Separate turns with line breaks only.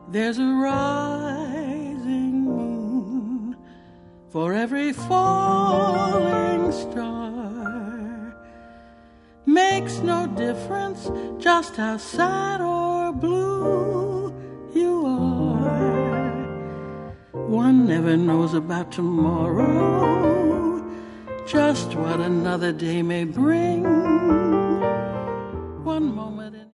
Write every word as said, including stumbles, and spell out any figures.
There's a rising moon for every falling star. Makes no difference just how sad or blue you are. One never knows about tomorrow, just what another day may bring. One moment in